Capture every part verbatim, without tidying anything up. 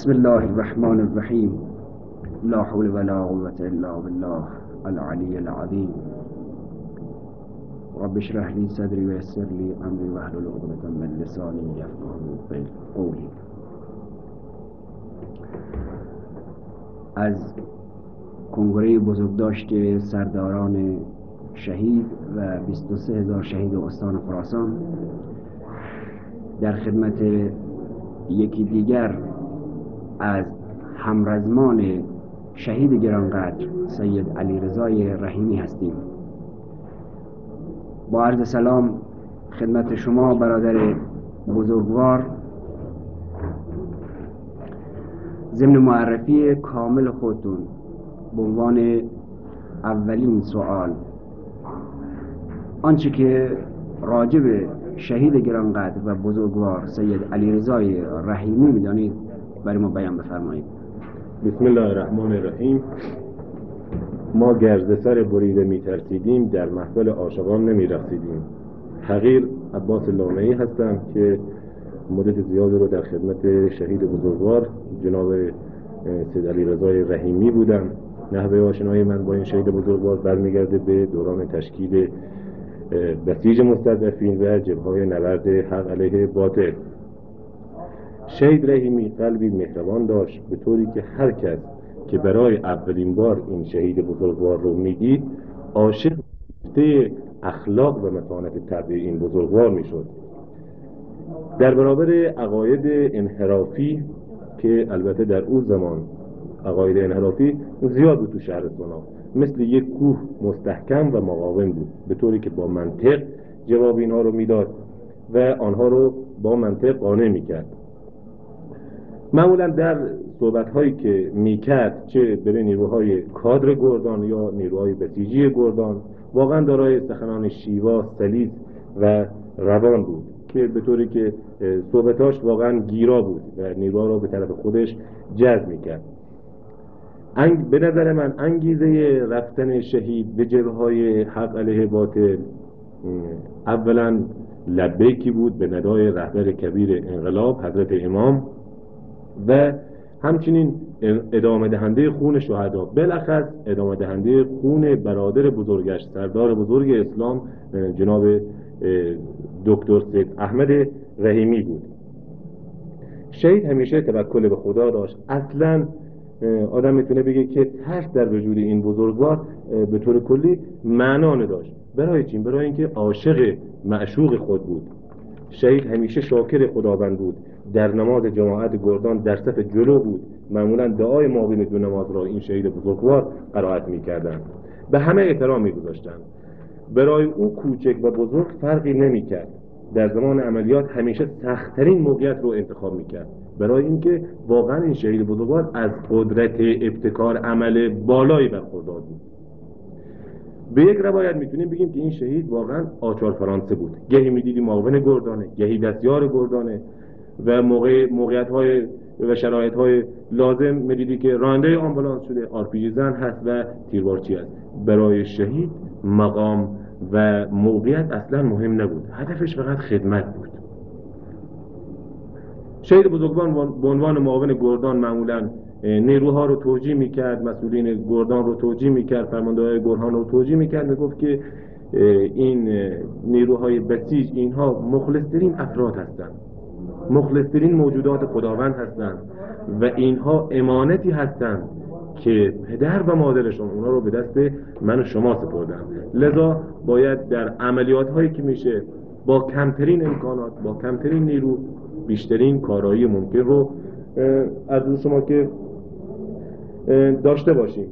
بسم الله الرحمن الرحیم. لا حول ولا قوة الا بالله العلی العظیم. رب اشرح لي صدری ويسر لي امری واحلل عقدة من لسانی یفقهوا قولی. از کنگره بزرگداشت سرداران شهید و بیست و سه هزار شهید استان خراسان در خدمت یکی دیگر از همرزمان شهید گرانقدر سید علیرضای رحیمی هستیم. با عرض سلام خدمت شما برادر بزرگوار، ضمن معرفی کامل خودتون به عنوان اولین سوال آنچه که راجع به شهید گرانقدر و بزرگوار سید علیرضای رحیمی میدانید برای ما بیان بفرمایید. بسم الله الرحمن الرحیم. ما گرد سر بریده میترسیدیم، در محفل عاشقان نمیرقصیدیم. حقیر عباس لامعی هستم که مدت زیادی رو در خدمت شهید بزرگوار جناب سید علیرضای رحیمی بودم. نحوه آشنایی من با این شهید بزرگوار برمیگرده به دوران تشکیل بسیج مستضعفین و جبهه‌های نبرد حق علیه باطل. شهید رحیمی قلبی مهربان داشت، به طوری که هر کس که برای اولین بار این شهید بزرگوار رو میدید عاشق به اخلاق و متانت طبع این بزرگوار میشد. در برابر عقاید انحرافی که البته در اون زمان عقاید انحرافی زیاد بود تو شهرستان‌ها، مثل یک کوه مستحکم و مقاوم بود، به طوری که با منطق جواب اینها رو میداد و آنها رو با منطق قانع میکرد. معمولا در صحبت‌هایی که میکرد، چه به نیروهای کادر گردان یا نیروهای بسیجی گردان، واقعا دارای سخنان شیوا، سلیس و روان بود که به طوری که صحبتاش واقعا گیرا بود و نیروها رو به طرف خودش جذب میکرد. انگ به نظر من انگیزه رفتن شهید به جبهه‌های حق علیه باطل اولا لبیکی بود به ندای رهبر کبیر انقلاب حضرت امام و همچنین ادامه دهنده خون شهدا، بالاخص ادامه دهنده خون برادر بزرگش سردار بزرگ اسلام جناب دکتر سید احمد رحیمی بود. شهید همیشه توکل به خدا داشت. اصلا آدم میتونه بگه که ترس در وجود این بزرگوار به طور کلی معنا نداشت. برای چی؟ برای اینکه عاشق معشوق خود بود. شهید همیشه شاکر خداوند بود. در نماز جماعت گردان در صف جلو بود. معمولا دعای ما بین دو نماز را این شهید بزرگوار قرائت میکردند. به همه احترام میگذاشتند. برای او کوچک و بزرگ فرقی نمیکرد. در زمان عملیات همیشه سخت‌ترین موقعیت رو انتخاب میکرد، برای اینکه واقعا این شهید بزرگوار از قدرت ابتکار عمل بالایی برخوردار بود. به یک روایت میتونیم بگیم که این شهید واقعا آچار فرانسه بود. گهی میدیدی معاون گردانه، گهی دستیار گردانه و موقع موقعیت‌های و شرایط‌های لازم میدیدی که راننده آمبولانس شده، آرپیجی زن هست و تیربارچی است. برای شهید مقام و موقعیت اصلا مهم نبود، هدفش فقط خدمت بود. شهید بزرگوار به عنوان معاون گردان معمولا نیروها رو توجیه میکرد، مسئولین گردان رو توجیه میکرد، فرمانده‌های گردان رو توجیه میکرد، میگفت که این نیروهای بسیج اینها مخلص‌ترین افراد هستند، مخلص‌ترین موجودات خداوند هستند و اینها امانتی هستند که پدر و مادرشون اونا رو به دست من و شما سپردن. لذا باید در عملیات هایی که میشه با کمترین امکانات، با کمترین نیرو، بیشترین کارایی ممکن رو از شما که داشته باشیم.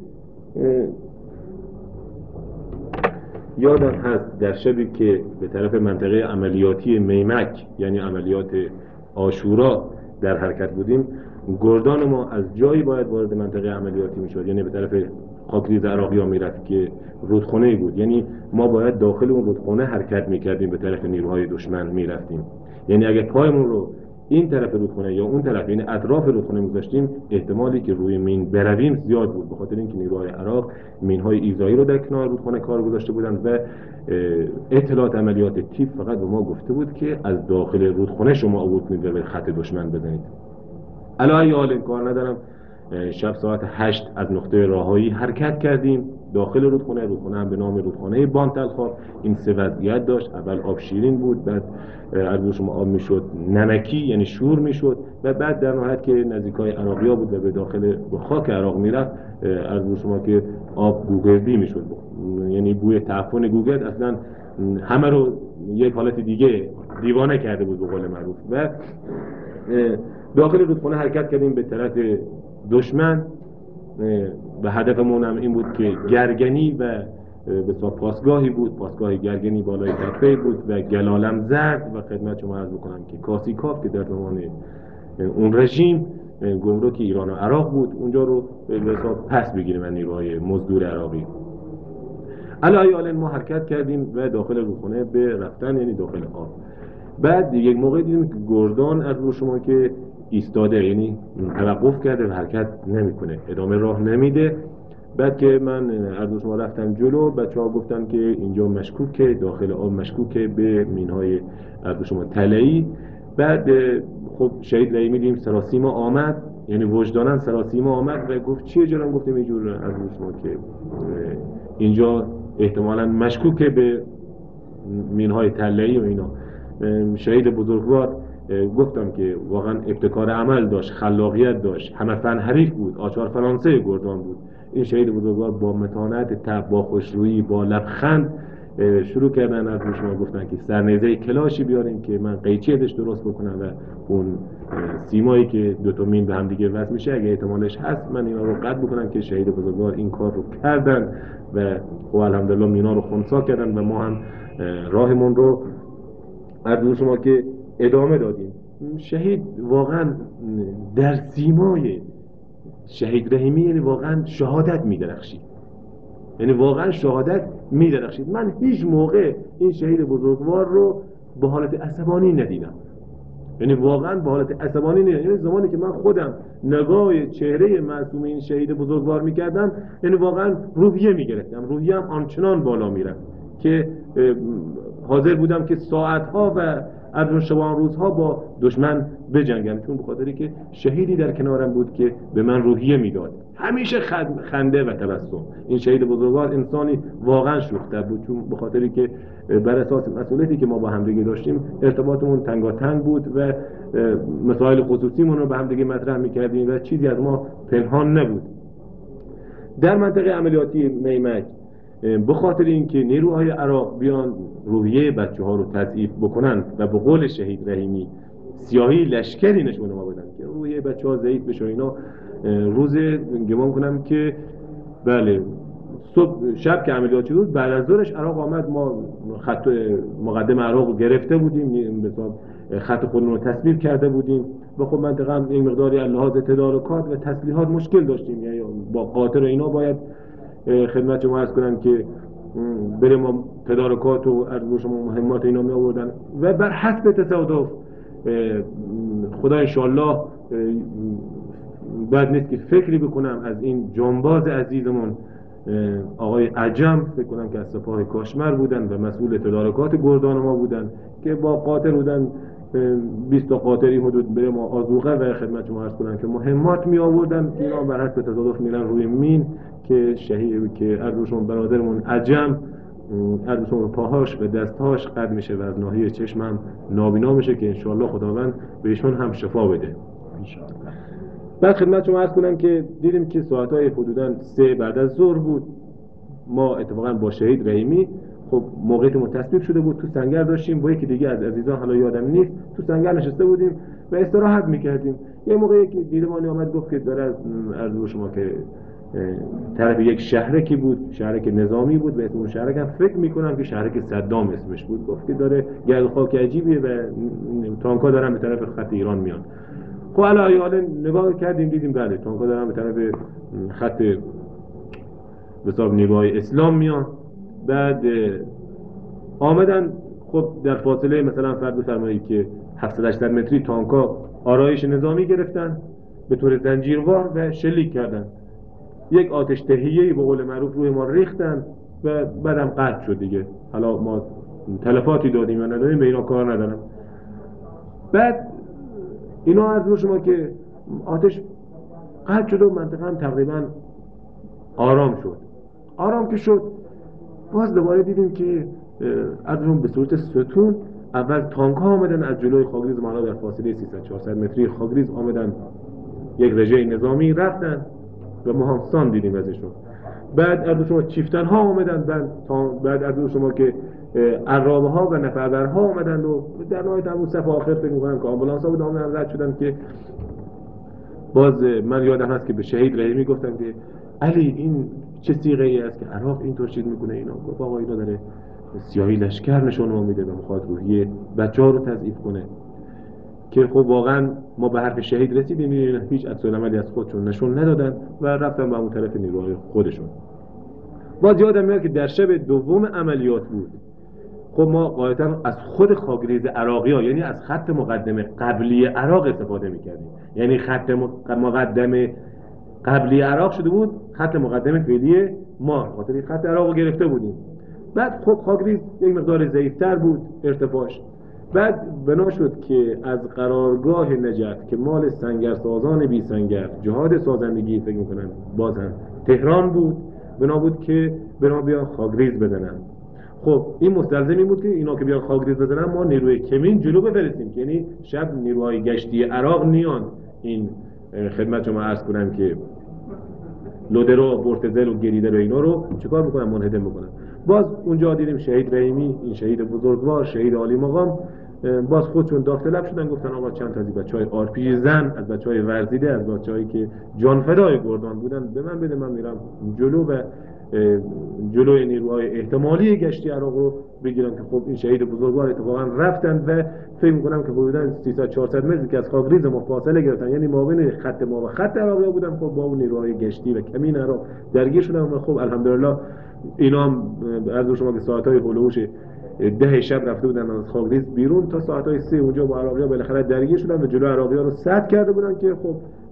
یادم هست در شبی که به طرف منطقه عملیاتی میمک یعنی عملیات عاشورا در حرکت بودیم، گردان ما از جایی باید وارد منطقه عملیاتی میشد، یعنی به طرف خاکریز عراقی ها میرفت که رودخانه بود، یعنی ما باید داخل اون رودخانه حرکت میکردیم، به طرف نیروهای دشمن میرفتیم. یعنی اگه پایمون رو این طرف رودخانه یا اون طرف، یعنی اطراف رودخانه می‌گذاشتیم، احتمالی که روی مین برویم زیاد بود، به خاطر اینکه نیروهای عراق مین‌های ایذایی رو در کنار رودخانه کار گذاشته بودند و اطلاعات عملیات تیپ فقط به ما گفته بود که از داخل رودخانه شما عبور کنید و به خط دشمن بزنید. علاوه حال کار ندارم. شب ساعت هشت از نقطه راهایی حرکت کردیم داخل رودخانه. رودخانه هم به نام رودخانه بانتلخواب. این سه وضعیت داشت. اول آب شیرین بود، بعد از شما آب میشد نمکی یعنی شور میشد، و بعد در نهایت که نزدیکای عراقیا بود و به داخل به خاک عراق میرفت از شما که آب گوگردی میشد، یعنی بوی تعفن گوگرد اصلا همه رو یک حالت دیگه دیوانه کرده بود به قول معروف. و داخل رودخانه حرکت کردیم به طرف دشمن و هدفمون هم این بود که گرگنی و به صورت پاسگاهی بود، پاسگاه گرگنی بالای تپه بود و گلالم زرد و خدمت شما عرض بکنم که کاسیکاف که در زمان اون رژیم گمرک ایران و عراق بود اونجا رو به حساب پس بگیریم از نیروهای مزدور عراقی. علاوه حال ما حرکت کردیم و داخل رودخانه به رفتن یعنی داخل آب. بعد یک موقع دیدیم که گردان از رو شما که ایستاده یعنی توقف کرده و حرکت نمیکنه، ادامه راه نمیده. بعد که من از شما رفتم جلو، بچه‌ها گفتن که اینجا مشکوکه، داخل آب مشکوکه به مینهای از شما طلایی. بعد خب شهید رحیمی دیدیم سراسیما آمد، یعنی وجدانن سراسیما آمد و گفت چیه جرم؟ گفتیم اینجور از شما که اینجا احتمالاً مشکوکه به مینهای طلایی و اینا. شهید بزرگوار گفتم که واقعا ابتکار عمل داشت، خلاقیت داشت، همه فن حریف بود، آچار فرانسه گردان بود. این شهید بزرگوار با متانت طبع، با خوشرویی، با لبخند شروع کردن از شما گفتن که سرنیزه کلاشی بیاریم که من قیچی ازش درست بکنم و اون سیمایی که دو تا مین به هم دیگه وصل میشه اگه احتمالش هست من اینا رو قطع بکنم که شهید بزرگوار این کار رو کردن و خب الحمدلله مینا رو خنثی کردن و ما هم راهمون رو از شما که ادامه دادیم. شهید واقعا در سیمای شهید رحیمی یعنی واقعا شهادت می‌درخشید، یعنی واقعا شهادت می‌درخشید. من هیچ موقع این شهید بزرگوار رو به حالت عصبانی ندیدم، یعنی واقعا به حالت عصبانی ندیدم. یعنی زمانی که من خودم نگاه چهره معصوم این شهید بزرگوار می‌کردم یعنی واقعا روحیه می‌گرفتم، روحیه‌ام آنچنان بالا می‌رفت که حاضر بودم که ساعت‌ها و از شبان روزها با دشمن بجنگم، چون به خاطری که شهیدی در کنارم بود که به من روحیه میداد، همیشه خنده و تبسم. این شهید بزرگوار انسانی واقعا شوخ‌طبع بود، چون به خاطری که بر اساس مسئولیتی که ما با همدیگه داشتیم ارتباطمون تنگاتنگ بود و مسائل خصوصیمون رو به همدیگه مطرح میکردیم و چیزی از ما پنهان نبود. در منطقه عملیاتی میمک به خاطر اینکه نیروهای عراق بیان روحیه بچه ها رو تضعیف بکنن و به قول شهید رحیمی سیاهی لشکری نشون ما بدن که روحیه بچه ها ضعیف بشه اینا، روز گمان کنم که بله صبح شب که عملیاتی بود بعد از ظهرش عراق آمد، ما خط مقدم عراق رو گرفته بودیم، به حساب خط خودمون رو تصویب کرده بودیم و خب منطقه هم این مقداری از لحاظ تدارکات و تسلیحات مشکل داشتیم، یعنی با قاطر اینا باید خدمت شما عرض کنم که بریم ما تدارکات و عرض شما مهمات اینا می آوردن و بر حسب تصادف خدا انشالله بعد نیست که فکری بکنم از این جانباز عزیزمون آقای عجم، فکر کنم که از سپاه کاشمر بودن و مسئول تدارکات گردان ما بودن که با قاطر بودن بیست تا قاطری حدود بریم ما آذوقه و خدمت شما عرض کنم که مهمات می آوردن که اینا بر حسب تصادف میرن روی مین که شهید که عرضشون برادرمون عجم عرضشون پاهاش و دستهاش قد میشه و از ناحیه چشم هم نابینا میشه که انشالله خداوند بهشون هم شفا بده انشالله. بعد خدمت شما عرض کنم که دیدیم که ساعتهای حدوداً سه بعد از ظهر بود. ما اتفاقا با شهید رحیمی خب موقعیتمون تصویب شده بود، تو سنگر داشتیم با یکی دیگه از عزیزان حالا یادم نیست تو سنگر نشسته بودیم و استراحت میکردیم. یه موقعی که دیدمانی آمد گفت که داره از عرض شما که طرف یک شهرکی بود، شهرک نظامی بود و اسم اون شهرک هم فکر میکنم که شهرک صدام اسمش بود، گفت که داره گرد خاک عجیبیه و تانکا دارن به طرف خط ایران میان. خب حالا حالا نگاه کردیم دیدیم بله تانکا دارن به طرف خط به حساب نیروهای اسلام میان. بعد آمدن خب در فاصله مثلا فرض بفرمایید که هفتصد هشتصد متری تانکا آرایش نظامی گرفتن به طور زنجیروار و شلیک کردن، یک آتش تهیه‌ای به قول معروف روی ما ریختن و بعدم قطع شد دیگه. حالا ما تلفاتی دادیم و ندادیم به اینا کار ندارم. بعد اینا از شما که آتش قطع شد و منطقه هم تقریبا آرام شد. آرام که شد باز دوباره دیدیم که عرضمون به صورت ستون اول تانک ها آمدن از جلوی خاکریز ما در فاصله سیصد چهارصد متری خاکریز آمدن یک رژه نظامی رفتن و ما هم سان دیدیم ازشون. بعد عرض شما چیفتن ها آمدن، بعد بعد عرض شما که عرابه ها و نفربرها آمدن و در نهایت هم اون صف آخر فکر می‌کنم که آمبولانس ها بود آمدن رد شدن که باز من یادم هست که به شهید رحیمی گفتم که علی این چه صیغه ای است که عراق اینطور چیز میکنه؟ اینا گفت آقا اینا داره سیاهی لشکر نشون ما میده و میخواد روحیه بچه‌ها رو تضعیف کنه. که خب واقعا ما به حرف شهید رسیدیم، هیچ عکس العملی از خودشون نشون ندادن و رفتن به اون طرف نیروهای خودشون. باز یادم میاد که در شب دوم عملیات بود. خب ما غالبا از خود خاکریز عراقی ها، یعنی از خط مقدم قبلی عراق استفاده میکردیم. یعنی خط مقدم قبلی عراق شده بود خط مقدم فعلی ما، خاطر خط عراق رو گرفته بودیم. بعد خب خاکریز یک مقدار ضعیف‌تر بود ارتفاعش. بعد بنا شد که از قرارگاه نجف که مال سنگرسازان بی سنگر جهاد سازندگی فکر میکنن باز هم تهران بود، بنا بود که بنا بیان خاکریز بزنن. خب این مستلزم این بود که اینا که بیان خاکریز بزنن ما نیروی کمین جلو بفرستیم که یعنی شب نیروهای گشتی عراق نیان این خدمت شما عرض کنم که لودر و برتزل و گریدر و اینا رو چیکار میکنن؟ منهدم میکنن. باز اونجا دیدیم شهید رحیمی، این شهید بزرگوار، شهید عالی مقام، باز خودشون داوطلب شدن گفتن آقا چند تا از بچهای آرپیژی زن، از بچهای ورزیده، از بچه‌هایی که جان فدای گردان بودن به من بده، من میرم جلو و جلوی نیروهای احتمالی گشتی عراق رو بگیرم. که خب این شهید بزرگوار اتفاقا رفتن و فکر می‌کنم که حدوداً سیصد چهارصد متری که از خاکریز ما فاصله گرفتن، یعنی ما بین خط ما و خط عراقی بودن. خب با اون نیروهای گشتی و کمین عراق درگیر شدن و خب الحمدلله اینا هم عرض شما که ساعت‌های هولوش ده شب رفته بودن از خاکریز بیرون تا ساعت‌های سه اونجا با عراقی‌ها بالاخره درگیر شدن و جلو عراقی‌ها رو سد کرده بودن که خب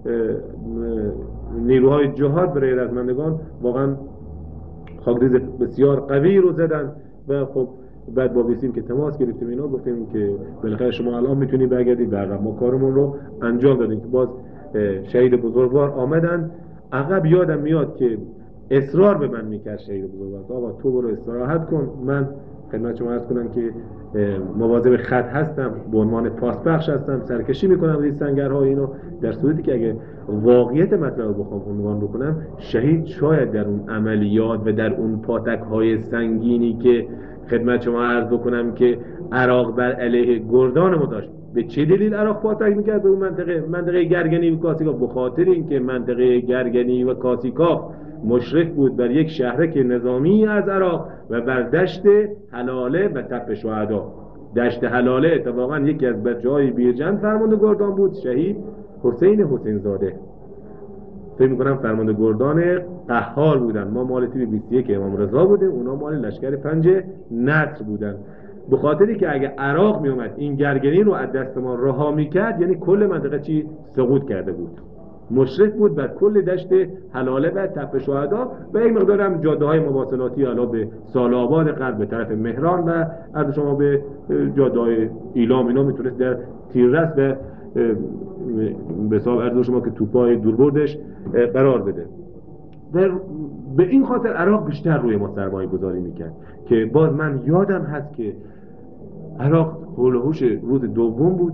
نیروهای جهاد برای رزمندگان واقعا خاکریز بسیار قوی رو زدن و خب بعد با بیسیم که تماس گرفتیم اینا گفتیم که بالاخره شما الان میتونید برگردید و ما کارمون رو انجام دادیم. که باز شهید بزرگوار آمدن عقب. یادم میاد که اصرار به من میکرد شهید بزرگوار آقا تو برو استراحت کن، من خدمت شما عرض کنم که مواظب خط هستم، به عنوان پاسبخش هستم، سرکشی میکنم این سنگرها اینو. در صورتی که اگه واقعیت مطلب رو بخوام عنوان بکنم، شهید شاید در اون عملیات و در اون پاتک های سنگینی که خدمت شما عرض بکنم که عراق بر علیه گردان ما داشت، به چه دلیل عراق پاتک میکرد به اون منطقه منطقه گرگنی و کاسیکاف؟ بخاطر اینکه منطقه گرگنی و کاسیکاف مشرف بود بر یک شهرک نظامی از عراق و بر دشت حلاله و تپه شهدا. دشت حلاله اتفاقا یکی از بچه‌های بیرجند فرمانده گردان بود، شهید حسین حسین زاده. فکر می‌کنم فرمانده گردان قهار بودن. ما مال تیر بیست و یک امام رضا بودیم، اونا مال لشکر پنج نصر بودن. به خاطری که اگه عراق میومد این گرگنی رو از دست ما رها میکرد، یعنی کل منطقه چی سقوط کرده بود، مشرف بود بر کل دشت حلاله و تپه شهدا و یک مقدار هم جاده های مواصلاتی علا به سالاباد غرب به طرف مهران و از شما به جاده های ایلام اینا میتونست در تیررس و به حساب عرض شما که توپای دوربردش قرار بده. و به این خاطر عراق بیشتر روی ما سرمایه گذاری میکرد. که باز من یادم هست که عراق حول و حوش روز دوم بود،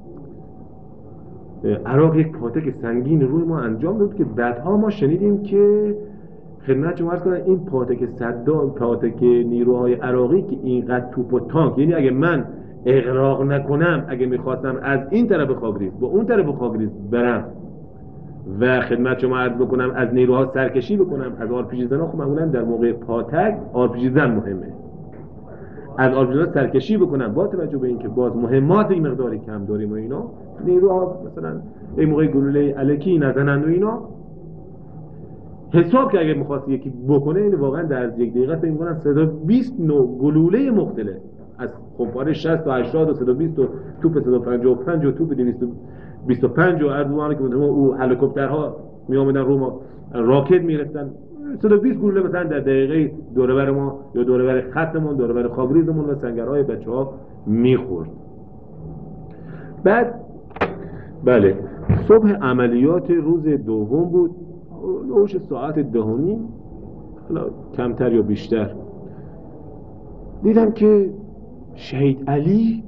عراق یک پاتک سنگین روی ما انجام داد که بعدها ما شنیدیم که خدمت شما عرض کنم این پاتک صدام، پاتک نیروهای عراقی که اینقدر توپ و تانک، یعنی اگه من اغراق نکنم، اگه میخواستم از این طرف خاکریز با اون طرف خاکریز برم و خدمت شما عرض بکنم از نیروها سرکشی بکنم، از آرپیژی زن ها خب معمولا در موقع پاتک آرپیژی زن مهمه، از آرپیژی زن سرکشی بکنم با توجه به اینکه باز مهمات این مقداری کم داریم و اینا، نیروها مثلا این موقع گلوله الکی نزنند و اینا، حساب که اگه میخواست یکی بکنه این واقعا در یک دقیقه فکر می‌کنم صد و بیست نوع گلوله مختلف از خمپاره شصت و هشتاد و صد و بیست و توپ صد و پنجاه و پنج و توپ دویست و بیست و پنج و اردوانه که او هلیکوپترها می آمدن رو ما راکت میرفتن، صد و بیست گلوله مثلا در دقیقه دور بر ما یا دور بر خطمون، دور بر خاکریزمون و سنگرهای بچه‌ها میخورد. بعد بله صبح عملیات روز دوم بود، لوش ساعت دهونی، حالا کمتر یا بیشتر، دیدم که شهید علی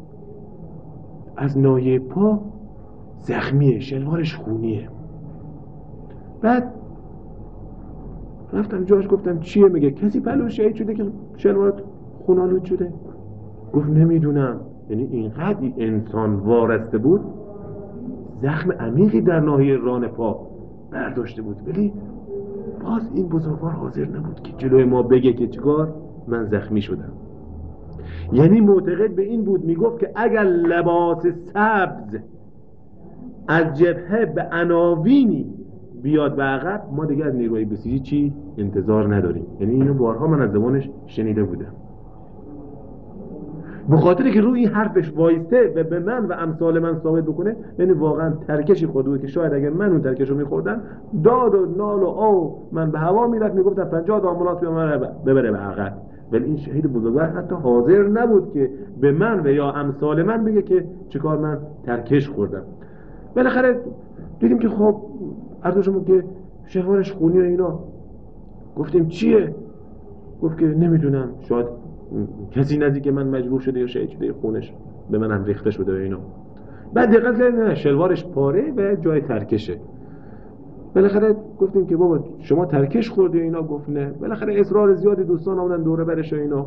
از ناحیه پا زخمیه، شلوارش خونیه. بعد رفتم جاش گفتم چیه؟ میگه کسی پلو شهید شده که شلوارت خونالود شده؟ گفت نمیدونم. یعنی اینقدر انسان وارسته بود، زخم عمیقی در ناحیه ران پا برداشته بود، ولی باز این بزرگوار حاضر نبود که جلوی ما بگه که چیکار من زخمی شدم. یعنی معتقد به این بود، میگفت که اگر لباس سبز از جبهه به عناوینی بیاد به عقب، ما دیگه از نیروهای بسیجی چی انتظار نداریم. یعنی اینو بارها من از زبانش شنیده بودم. به خاطری که روی این حرفش وایسته و به من و امثال من ثابت بکنه، یعنی واقعا ترکشی خورده بود که شاید اگر من اون ترکش رو میخوردم، داد و نال و آو من به هوا میرفت، میگفتم پنجاه تا آمبولانس ببره به عقب. ولی این شهید بزرگوار حتی حاضر نبود که به من و یا امثال من بگه که چیکار من ترکش خوردم. بالاخره دیدیم که خب عرضشون که شلوارش خونی و اینا. گفتیم چیه؟ گفت که نمیدونم، شاید کسی نزدیک من مجروح شده یا شهید شده، خونش به من هم ریخته شده و اینا. بعد دقت کردیم نه، شلوارش پاره و جای ترکشه. بالاخره گفتیم که بابا شما ترکش خوردی و اینا؟ گفت نه. بالاخره اصرار زیادی دوستان آمدن دوره برش و اینا.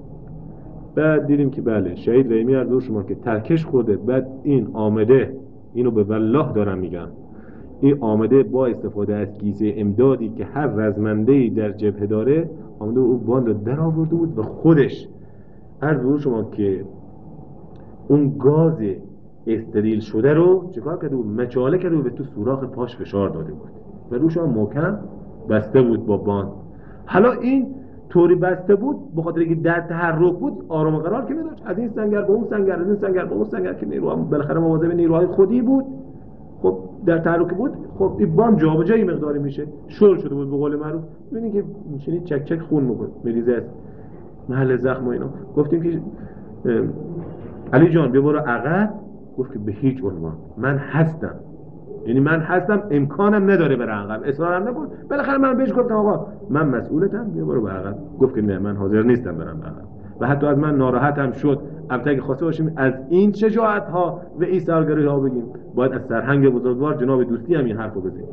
بعد دیدیم که بله شهید رحیمی عرض شما که ترکش خورده. بعد این آمده، اینو به والله دارم میگم، این آمده با استفاده از کیسه امدادی که هر رزمنده‌ای در جبهه داره، آمده او باند رو در آورده بود و خودش عرض به شما که اون گاز استریل شده رو چیکار کرده بود؟ مچاله کرده بود و تو سوراخ پاش فشار داده بود و روش هم محکم بسته بود با باند. حالا این طوری بسته بود به خاطر اینکه در تحرک بود، آرام و قرار که نداشت، از این سنگر به اون سنگر، از این سنگر به اون سنگر، که نیروها بالاخره مواظب نیروهای خودی بود. خب در تحرک بود، خب این باند جابجایی مقداری میشه، شل شده بود به قول معروف. ببینید که میشینید چک چک خون میکنه میریزه از محل زخم و اینا. گفتیم که علی جان بیا برو عقب. گفت که به هیچ عنوان، من هستم، یعنی من هستم، امکانم نداره برم عقب، اصرارم نکن. بالاخره من بهش گفتم آقا من مسئولتم، بیا برو به عقب. گفت که نه من حاضر نیستم برم عقب و حتی از من ناراحتم شد. البته اگه خواسته باشیم از این شجاعت ها و ایثارگری ها بگیم، باید از سرهنگ بزرگوار جناب دوستی هم این حرفو بزنیم.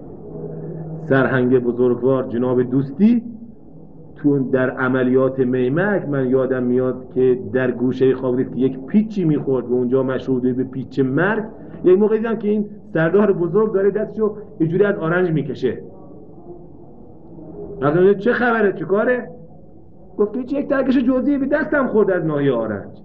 سرهنگ بزرگوار جناب دوستی تو در عملیات میمک، من یادم میاد که در گوشه خاوریز که یک پیچی میخورد و اونجا مشهور به پیچ مرگ، یک موقع دیدم که این سردار بزرگ داره دستشو اینجوری از آرنج میکشه. گفتم چه خبره، چه کاره؟ گفت هیچ، یک ترکش جزئی به دستم خورد از ناحیه آرنج.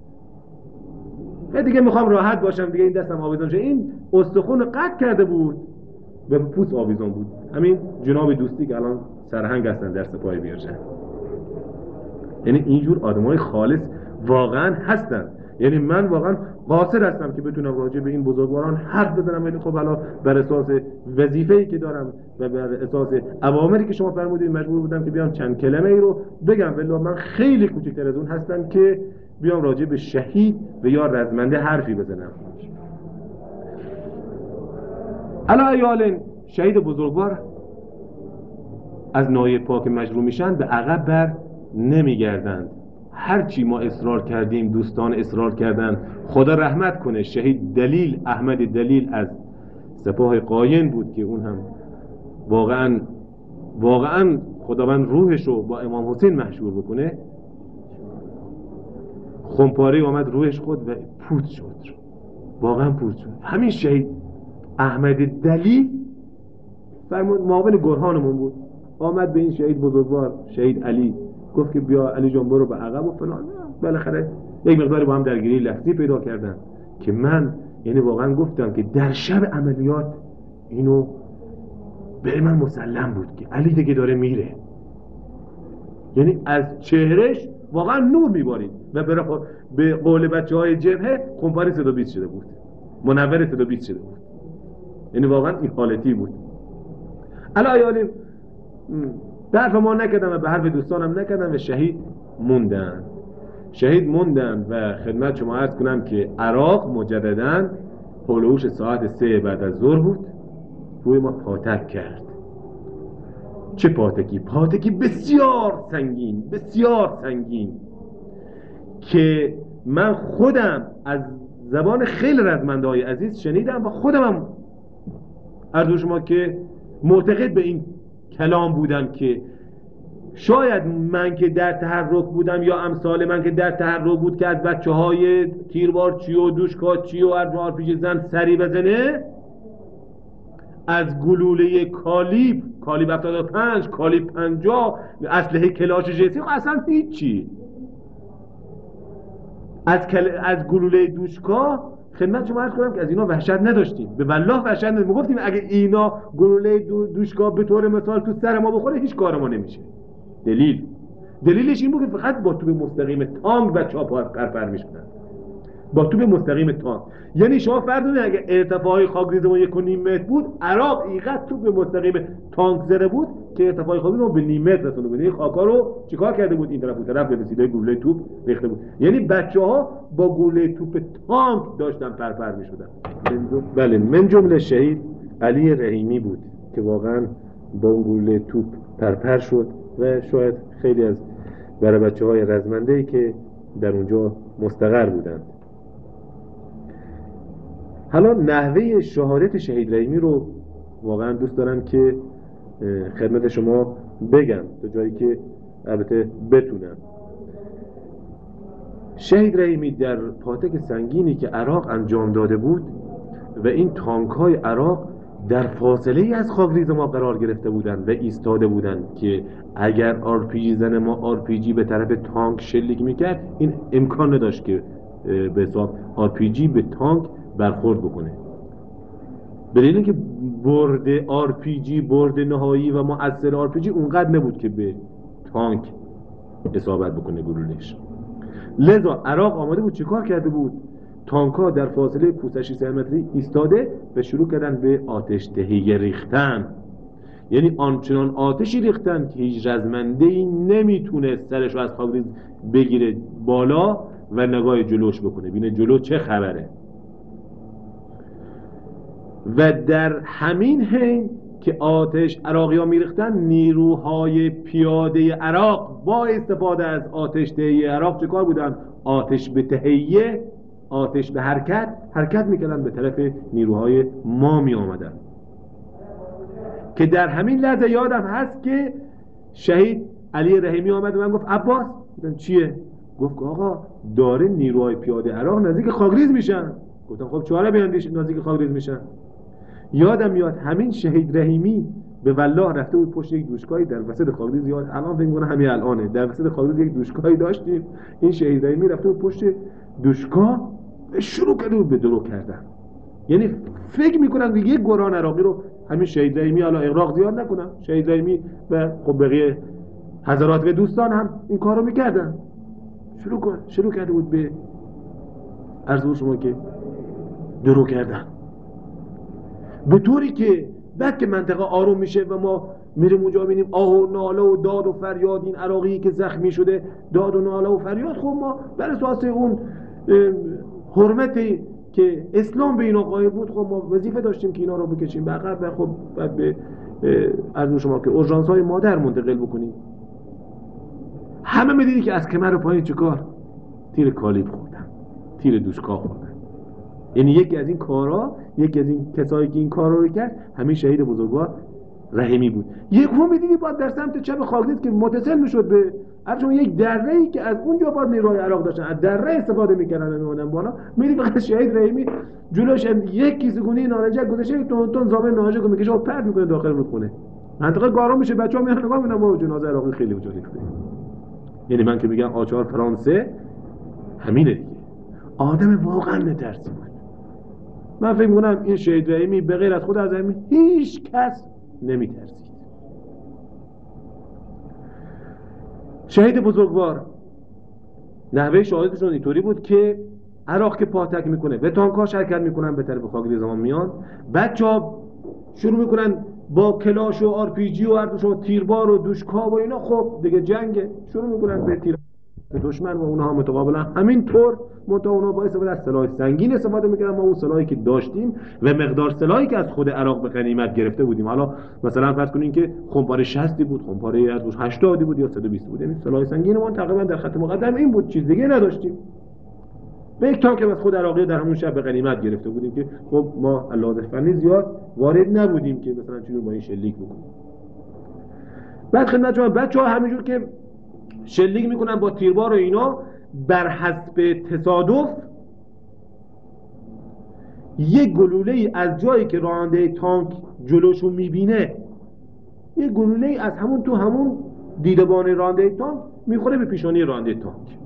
دیگه میخوام راحت باشم، دیگه این دستم آویزان شه. این استخون قطع کرده بود و پوست آویزان بود. همین جناب دوستی که الان سرهنگ هستن در سپاه بیرجن. یعنی اینجور آدمای خالص واقعا هستن. یعنی من واقعا قاصر هستم که بتونم راجع به این بزرگواران حرف بزنم، ولی خب حالا بر اساس وظیفه‌ای که دارم و بر اساس اوامری که شما فرمودید مجبور بودم که بیام چند کلمه ای رو بگم، ولی من خیلی کوچکتر از اون هستم که بیام راجع به شهید و یا رزمنده حرفی بزنم. علی یالن شهید بزرگوار از ناحیه پاک مجروح میشن، به عقب بر نمیگردند. هرچی ما اصرار کردیم، دوستان اصرار کردن، خدا رحمت کنه شهید دلیل احمد دلیل از سپاه قاین بود که اون هم واقعا واقعا خداوند روحش رو با امام حسین محشور بکنه. خمپاره آمد روحش خود و پوت شد، واقعا پوت شد. همین شهید احمد دلیل فرمود معاون گرهانمون بود، آمد به این شهید بزرگوار شهید علی گفت که بیا علی جان برو به عقب و فلان. بالاخره یک مقداری با هم درگیری لفظی پیدا کردن که من یعنی واقعا گفتم که در شب عملیات اینو به من مسلم بود که علی دیگه داره میره. یعنی از چهرهش واقعا نور میبارید و به قول بچه های جبهه خمپاره صدا بیست شده بود، منور صدا بیست شده بود. یعنی واقعا این حالتی بود. علی یالن به حرف ما نکردن و به حرف دوستانم نکردن و شهید موندن. شهید موندن و خدمت شما عرض کنم که عراق مجدداً هولوش ساعت سه بعد از ظهر بود، روی ما پاتک کرد. چه پاتکی؟ پاتکی بسیار سنگین، بسیار سنگین که من خودم از زبان خیلی رزمنده های عزیز شنیدم و خودم هم عرض شما که معتقد به این کلام بودم که شاید من که در تحرک بودم یا امثال من که در تحرک بود که از بچه های تیربار چی و دوشکا چی و آر پی جی زن سری بزنه، از گلوله کالیب کالیب هفتاد و پنج کالیب پنجاه اسلحه کلاش جسی اصلا هیچی، از کل... از گلوله دوشکا خدمت شما عرض کنم که از اینا وحشت نداشتیم، به والله وحشت نداشتیم. گفتیم اگه اینا گلوله دو... دوشکا به طور مثال تو سر ما بخوره هیچ کار ما نمیشه. دلیل دلیلش این بود که فقط با توپ مستقیم تانک بچه‌ها پرپر میشدن، با توپ مستقیم تانک. یعنی شما فرض کنید اگه ارتفاع خاکریز ما یک و نیم متر بود، عراق اینقدر توپ مستقیم تانک زده بود که ارتفاع خاکریز ما به نیم متر رسونده بود. این خاکا رو چیکار کرده بود؟ این طرف اون طرف به وسیله گلوله توپ ریخته بود. یعنی بچه‌ها با گلوله توپ تانک داشتن پرپر میشدن. بله، من جمله شهید علی رحیمی بود که واقعا با اون گلوله توپ پرپر شد و شاید خیلی از برای بچه‌های رزمنده‌ای که در اونجا مستقر بودند. حالا نحوه شهادت شهید رحیمی رو واقعا دوست دارم که خدمت شما بگم تا جایی که البته بتونم. شهید رحیمی در پاتک سنگینی که عراق انجام داده بود و این تانک‌های عراق در فاصله ای از خاکریز ما قرار گرفته بودند و ایستاده بودند که اگر آر پی جی زن ما آر پی جی به طرف تانک شلیک میکرد، این امکان نداشت که به حساب آر پی جی به تانک برخورد بکنه. به دلیل اینکه برد آر پی جی، برد نهایی و مؤثر آر پی جی اونقدر نبود که به تانک اصابت بکنه گلوله‌اش. لذا عراق آماده بود چیکار کرده بود؟ تانک‌ها در فاصله پانصد ششصد متری ایستاده و شروع کردن به آتش دهی ریختن. یعنی آنچنان آتشی ریختن که هیچ رزمنده‌ای نمیتونه سرش رو از خاکریز بگیره بالا و نگاه جلوش بکنه ببینه جلو چه خبره. و در همین حین که آتش عراقی ها میریختن، نیروهای پیاده عراق با استفاده از آتش دهی عراق چه کار بودن؟ آتش به تهیه، آتش به حرکت حرکت میکردن به طرف نیروهای ما می آمدن. که در همین لحظه یادم هست که شهید علی رحیمی آمد و من گفت عباس، گفتم چیه؟ گفت آقا داره نیروهای پیاده عراق نزدیک خاکریز میشن. گفتم خب چهاره بیاندیش نزدیک خاکریز میشن. یادم میاد همین شهید رحیمی به والله رفته بود پشت یک دوشکایی در وسط خاکریز، یاد الان فکر می‌کنم همین الانه، در وسط خاکریز یک دوشکایی داشتیم. این شهید رحیمی رفته بود پشت دوشکا شروع کرده بود به درو کردن. یعنی فکر میکنن که یک گران عراقی رو همین شهید رحیمی، حالا اغراق زیاد نکنم، شهید رحیمی و خب بقیه حضرات و دوستان هم این کارو میکردن. شروع کن شروع کرده بود به عرض شما که درو کردن، به طوری که بعد که منطقه آروم میشه و ما میریم اونجا میبینیم آه و ناله و داد و فریاد این عراقی که زخمی شده، داد و ناله و فریاد، خب ما بر اساس اون حرمتی که اسلام به اینا قائل بود، خب ما وظیفه داشتیم که اینا رو بکشیم به عقب و خب بعد به عرض شما که اورژانس های مادر منتقل بکنیم. همه میدیدی که از کمر پایین چیکار؟ تیر کالیب خوردن، تیر دوشکا خوردن. یعنی یکی از این کارا، یکی از این کسایی که این کارا رو کرد همین شهید بزرگوار رحیمی بود. یک هم میدیدی باید در سمت چپ خاکریز که متصل میشد به هرچون یک دره‌ای که از اونجا باید نیروهای عراق داشتن از دره استفاده میکردن و میومدن بالا، میدیدی فقط شهید رحیمی جلوش یک کیسه گونی نارنجک گذاشته، تون تون زابه نارنجک رو میکشه و پرت میکنه داخل رودخونه. منطقه گارم میشه، بچه‌ها میان نگاه میکنن با جنازه عراقی خیلی وجود ریخته. یعنی من که میگم آچار فرانسه همینه دیگه. آدم واقعا نترسی بود. من فکر میکنم این شهید رحیمی به غیر از خود از رحیمی هیچ کس نمیترسید. شهید بزرگوار نحوه شهادتشون اینطوری بود که عراق که پاتک میکنه و تانک‌ها شرکت میکنن به طرف خاکریز ما میان، بچه‌ها شروع میکنن با کلاش و آر پی جی و اردوش و تیربار و دوشکا و اینا، خب دیگه جنگ شروع میکنن به تیر به دشمن و اونها متقابلا همینطور منتها اونها با استفاده از سلاح سنگین استفاده میکردن، ما اون سلاحی که داشتیم و مقدار سلاحی که از خود عراق به غنیمت گرفته بودیم، حالا مثلا فرض کنین که خمپاره شصت بود، خمپاره از هشتاد بود یا صد و بیست بود، یعنی سلاح سنگین ما تقریبا در خط مقدم این بود، چیز دیگه نداشتیم. به یک تانک از خود عراقی در همون شب به غنیمت گرفته بودیم که خب ما علاوه فنی زیاد وارد نبودیم که مثلا چجور با این شلیک بکنیم. بعد خدمت شما بچه‌ها همینجور که شلیک میکنن با تیربار و اینا، بر حسب تصادف یک گلوله ای از جایی که راننده تانک جلوشو میبینه، یک گلوله ای از همون تو همون دیدبان راننده تانک میخوره به پیشانی راننده تانک.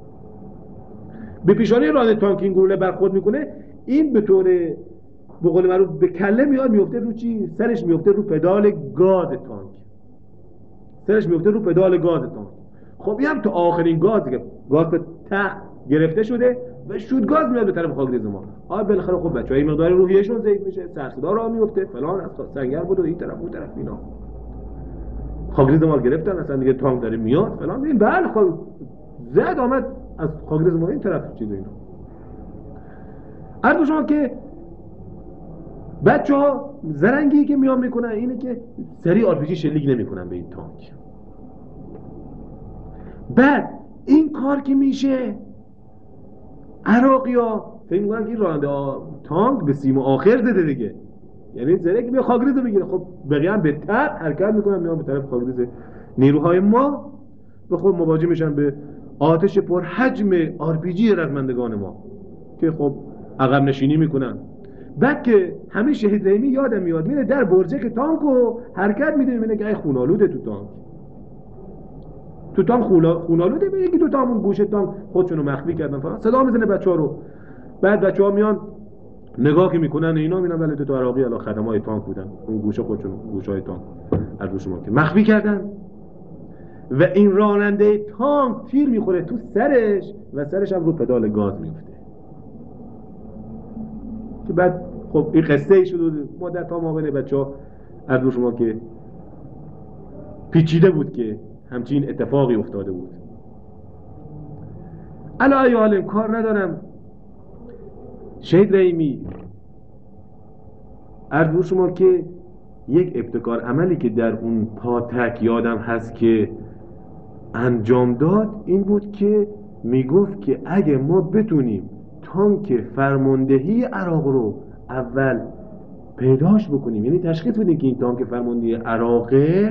به پیشانی راننده تانک این گلوله برخورد میکنه، این به طور به قول معروف به کله میاد میفته رو چی؟ سرش میفته رو پدال گاز تانک. سرش میفته رو پدال گاز تانک. خب این هم تو آخرین گازی که گاز به ته گرفته شده و شود گاز میاد به طرف خاکریز ما. آ بالاخره خب بچه‌ها این مقدار روحیه‌شون ضعیف میشه، سر صدا راه میفته فلان، از سنگر بود و این طرف اون طرف اینا. خاکریز ما گرفتن، اصلا دیگه تانک داره میاد فلان، این بله خب زد آمد از خاکریز ما این طرف چیز اینا. عرض شما که بچه‌ها زرنگی که میان میکنن اینه که سری آر پی جی شلیک نمیکنن به این تانک. بعد این کار که میشه عراقی‌ها فکر میکنن که این راننده تانک به سیم آخر زده دیگه، یعنی زره که بیا خاکریز رو بگیره. خب بقیه هم به تق حرکت میکنن میان به طرف خاکریز. نیروهای ما به خود مواجه میشن به آتش پر حجم آر پی جی رزمندگان ما که خب عقب نشینی میکنن. بعد که همین شهید رحیمی یادم میاد میره در برجک تانک و حرکت میده، میبینه که ای خونالوده تو تانک، تو تانک خونالوده، یکی دو تا همون گوشه تانک خودشونو مخفی کردن فقط صدا میزنه بچه‌ها رو. بعد بچه‌ها میان نگاه که میکنن اینا میبینن ولی تو عراقی الا خدمای تانک بودن، اون گوشه خودشون گوشهای تانک از رو شما که مخفی کردن و این راننده تانک تیر میخوره تو سرش و سرش هم رو پدال گاز میفته. که بعد خب این قصه ای شد مدت ها ما بین بچه‌ها از رو شما که پیچیده بود که همچین اتفاقی افتاده بود. علی حال کار ندارم. شهید رحیمی عرض رو شما که یک ابتکار عملی که در اون پاتک یادم هست که انجام داد این بود که میگفت که اگه ما بتونیم تانک فرماندهی عراق رو اول پیداش بکنیم، یعنی تشخیص بدیم که این تانک فرماندهی عراقه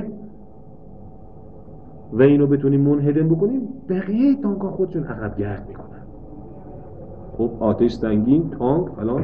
و اینو بتونیم منهدم بکنیم، بقیه تانک ها خودشون عقب گرد میکنن. خب آتش سنگین، تانک فلان.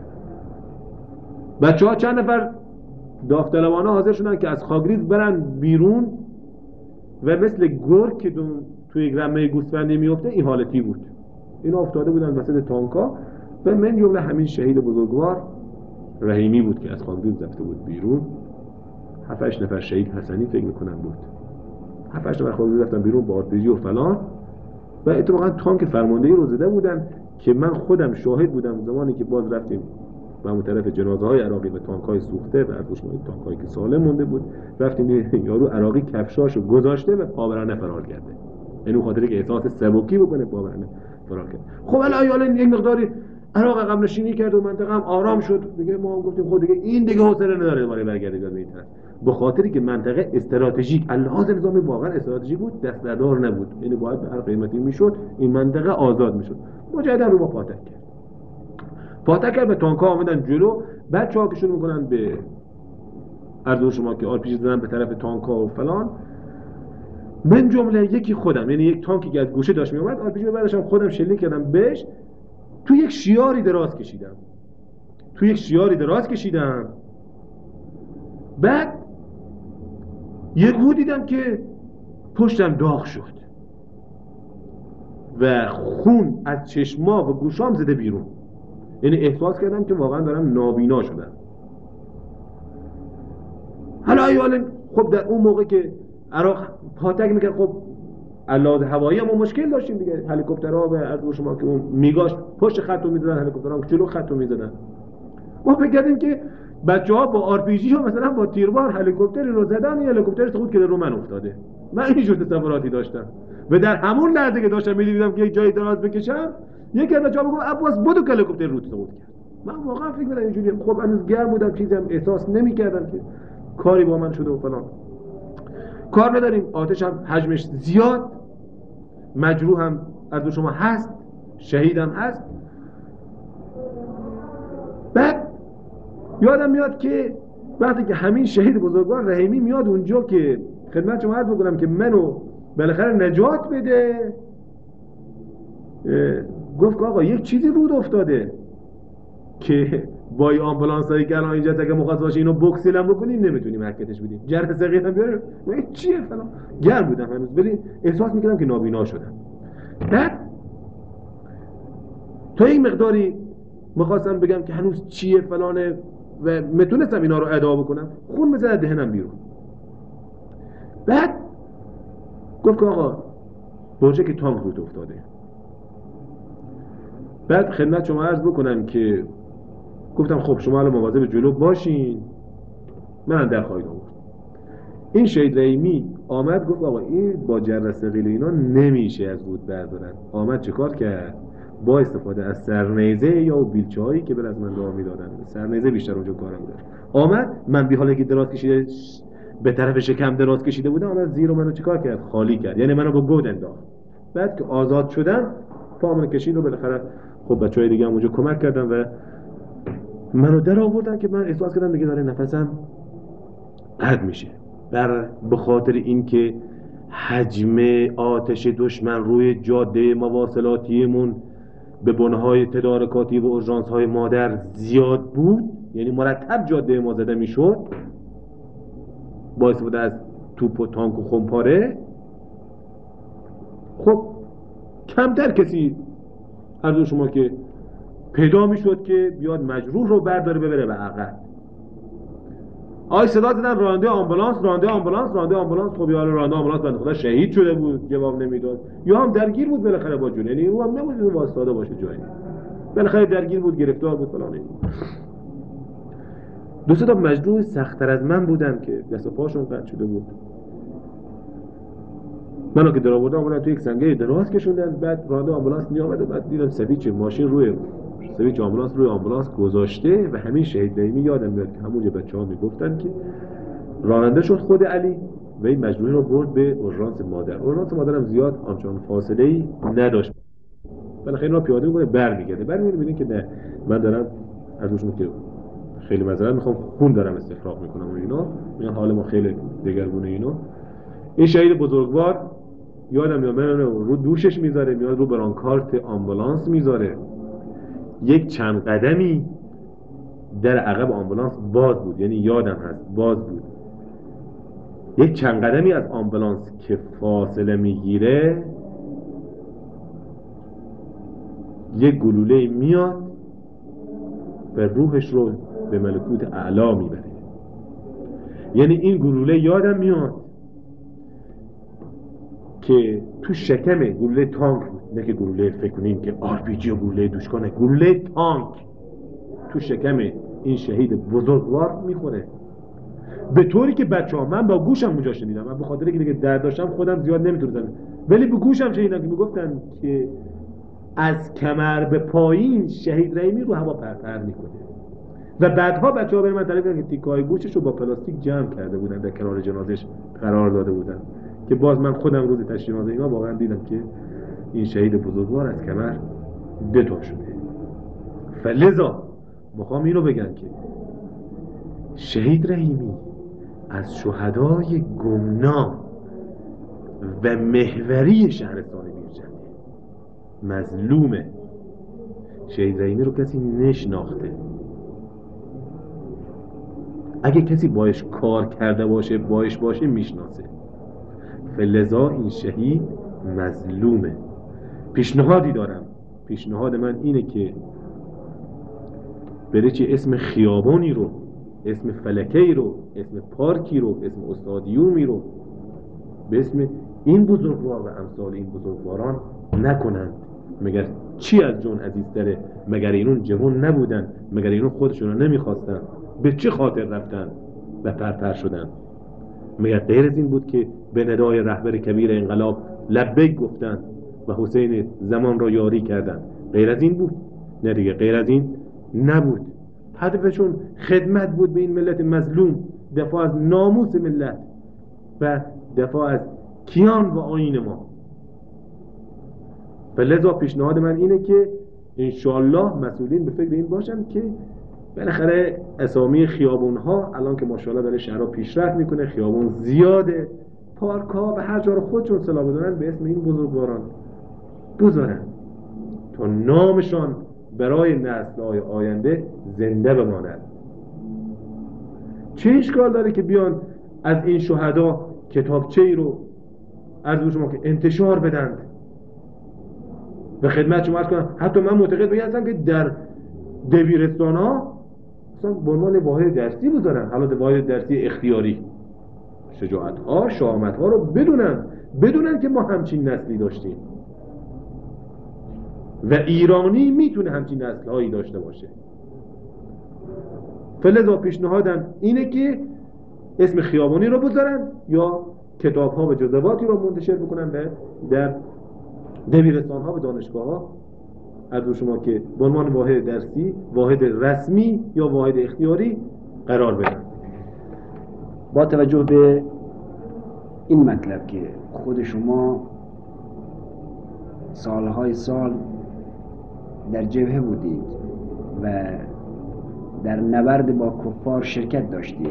بچه ها چند نفر داوطلبانه حاضر شدن که از خاکریز برن بیرون و مثل گرگ که توی یک رمه گوسفندی میفته این حالتی بود. اینا افتاده بودن وسط تانکا و من جمله همین شهید بزرگوار رحیمی بود که از خاکریز رفته بود بیرون. هفت هشت نفر شهید حسنی فکر میکنم بود. هفت هشت نفر خاکریز رفتن بیرون با آر پی جی و فلان و اتفاقا تانک فرماندهی رو زده بودن که من خودم شاهد بودم زمانی که باز رفتیم و اون طرف جنازه های عراقی و تانک های سوخته و از تانک هایی که سالم مونده بود رفتیم یارو عراقی کفشاشو گذاشته و پاورانه فرار کرده، یعنی اون خاطری که احساس سبکی بکنه پاورانه فرار کرد. خب الان حالا یک مقداری عراق عقب نشینی کرد و منطقه هم آرام شد دیگه. ما هم گفتیم خود دیگه این دیگه حوصله نداره دوباره برگرده به این طرف، به خاطری که منطقه استراتژیک اللحاظ نظامی واقعا استراتژیک بود، دستبردار نبود، یعنی باید به هر قیمتی میشد این منطقه آزاد میشد. مجددا رو ما پاتک کرد پاتک کرد به تانک‌ها اومدن جلو. بچه‌ها که شروع میکنن به عرض شما که آر پی جی زدن به طرف تانک‌ها و فلان، من جمله یکی خودم، یعنی یک تانکی که از گوشه داشت میومد آر پی جی رو بعدش هم خودم شلیک کردم بهش، تو یک شیاری دراز کشیدم تو یک شیاری دراز کشیدم بعد یهو دیدم که پشتم داغ شد و خون از چشما و گوشام زده بیرون، یعنی احساس کردم که واقعا دارم نابینا شدم. حالا ایوالن خب در اون موقع که عراق پاتک میکرد خب علاوه هوایی هم مشکل داشتیم دیگه، هلیکوپترها و از شما که اون میگاش پشت خطو میزدن، هلیکوپترها جلو خطو میزدن. ما فکر کردیم که بچه‌ها با آر پی جی و مثلا با تیربار هلیکوپتری رو زدن، یه هلیکوپتر سقوط کرده رو من افتاده. من اینجور تصوراتی داشتم و در همون لحظه که داشتم می‌دیدم که یک جایی دراز بکشم یکی از بچه‌ها میگفت عباس بدو که هلیکوپتر رود سقوط کرد. من واقعا فکر می‌کردم اینجوریه. خب هنوز گرم بودم، چیزی هم احساس نمی‌کردم که کاری با من شده و فلان. کار نداریم، آتش هم حجمش زیاد، مجروح هم از شما هست، شهید هم هست. بعد یادم میاد که وقتی که همین شهید بزرگوار رحیمی میاد اونجا که خدمت شما عرض بکنم که منو بالاخره نجات بده، گفت که آقا یک چیزی رود افتاده که با این آمبولانس هایی که الان اینجا اگه مخواست باشه اینو بکسیلم بکنیم نمیتونیم حرکتش بدیم، جرح ثقیل هم بیاره. این چیه فلان؟ گرم بودم هنوز ولی احساس میکردم که نابینا شدم. بعد تا این مقداری میخواستم بگم که هنوز چیه فلانه و میتونستم اینا رو ادا بکنم، خون بزنه دهنم بیرون. بعد گفت که آقا برجه که تانک رود افتاده. بعد خدمت شما عرض بکنم که گفتم خب شما الان مواظب جلو باشین، منم در خواهید آورد. این شهید رحیمی آمد گفت آقا این با جرح ثقیل اینا نمیشه از رود بردارن. آمد چه کار کرد؟ با استفاده از سرنیزه یا بیلچه هایی که بر از من راه میدادن، سرنیزه بیشتر اونجا کارم داشت. آمد من بی حاله که دراز کشیده به طرف شکم دراز کشیده بودم، آمد زیر منو چیکار کرد؟ خالی کرد، یعنی منو با گود انداخت. بعد که آزاد شدم پامو کشید و بالاخره خب بچهای دیگه هم اونجا کمک کردن و منو در آوردن که من احساس کردم دیگه داره نفسم قطع میشه. بر به خاطر اینکه حجم آتش دشمن روی جاده مواصلاتیمون به بنهای تدارکاتی و اورژانس های مادر زیاد بود، یعنی مرتب جاده ما زده میشد با استفاده از توپ و تانک و خمپاره. خب کمتر کسی عرض شما که پیدا میشد که بیاد مجروح رو برداره ببره به عقب. آی صدا زدن راننده آمبولانس، راننده آمبولانس، راننده آمبولانس. خب یا راننده آمبولانس بنده خدا شهید شده بود، جواب نمیداد، یا هم درگیر بود بالاخره با جون، یعنی او هم نبود اون واسطاده باشه جایی، بالاخره درگیر بود، گرفتار بود فلان. دو سه تا مجروح سخت‌تر از من بودن که دست و پاشون قطع شده بود. منو که در آوردن اومدن تو یک سنگه دراز کشوندن. بعد راننده آمبولانس میآمد و بعد دیدم سویچ ماشین روی سویچ آمبولانس روی آمبولانس گذاشته و همین شهید رحیمی یادم میاد که همونجا بچه‌ها میگفتن که راننده شد خود علی و این مجروحی رو برد به اورژانس مادر. اورژانس مادرم زیاد آنچنان فاصله‌ای نداشت، بالاخره اینا پیاده میکنه برمیگرده برمیگرده میبینه که نه من دارم از روشون که خیلی معذرت میخوام خون دارم استفراغ میکنم و اینا میگن حال ما خیلی دگرگونه. اینا این شهید بزرگوار یادم میاد من رو دوشش میذاره، میاد رو برانکارت آمبولانس میذاره. یک چند قدمی در عقب آمبولانس باز بود، یعنی یادم هست باز بود. یک چند قدمی از آمبولانس که فاصله میگیره یک گلوله میاد و روحش رو به ملکوت اعلا میبره. یعنی این گلوله یادم میاد که تو شکم گلوله تانک بود، نه که گلوله فکر کنیم که آر پی جی و گلوله دوشکانه، گلوله تانک تو شکم این شهید بزرگوار میخوره. به طوری که بچه ها من با گوشم اونجا شنیدم، من به خاطر که دیگه درد داشتم خودم زیاد نمیتونستم، ولی به گوشم شنیدم که میگفتن که از کمر به پایین شهید رحیمی رو هوا پرپر میکنه. و بعدها بچه ها برای من تعریف کردن که تیکه های گوشش رو با پلاستیک جمع کرده بودن، در کنار جنازش قرار داده بودن، که باز من خودم روز تشییع جنازه اینا واقعا دیدم که این شهید بزرگوار از کمر دتا شده. فلذا میخوام اینو بگم که شهید رحیمی از شهدای گمنام و محوری شهرستان میرجنده مظلومه. شهید رحیمی رو کسی نشناخته. اگه کسی باش کار کرده باشه باش باشه میشناسه. فلذا این شهید مظلومه. پیشنهادی دارم، پیشنهاد من اینه که بره چه اسم خیابانی رو، اسم فلکه‌ای رو، اسم پارکی رو، اسم استادیومی رو به اسم این بزرگوار و امثال این بزرگواران نکنند. مگر چی از جون عزیزتره؟ مگر اینون جوان نبودن؟ مگر اینون خودشون رو نمیخواستن؟ به چه خاطر رفتن و پرپر شدن؟ مگر غیر از این بود که به ندای رهبر کبیر انقلاب لبیک گفتند و حسین زمان را یاری کردند؟ غیر از این بود؟ نه دیگه، غیر از این نبود. هدفشون خدمت بود به این ملت مظلوم، دفاع از ناموس ملت و دفاع از کیان و آیین ما. و لذا پیشنهاد من اینه که انشالله مسئولین به فکر این باشن که بالاخره اسامی خیابون ها الان که ماشاءالله داره شهرها پیشرفت میکنه، خیابون زیاده، پارک ها به هر جا رو خودشون صلاح بدونن به اسم این بزرگواران بذارن تا نامشان برای نسل‌های آینده زنده بماند. چه اشکال داره که بیان از این شهدا کتابچه‌ای رو عرض شما که انتشار بدند و خدمت شما عرض کنم. حتی من معتقد به هستم که در دبیرستان ها مثلا به عنوان واحد درسی بذارن، حالا واحد درسی اختیاری، شجاعت ها شهامت ها رو بدونن بدونن که ما همچین نسلی داشتیم و ایرانی میتونه همچین نسل هایی داشته باشه. فلذا پیشنهادم اینه که اسم خیابانی رو بذارن یا کتاب ها و جزواتی رو منتشر بکنن و در دبیرستان ها و دانشگاه ها از شما که به عنوان واحد درسی، واحد رسمی یا واحد اختیاری قرار بدن. با توجه به این مطلب که خود شما سالهای سال در جبهه بودید و در نبرد با کفار شرکت داشتید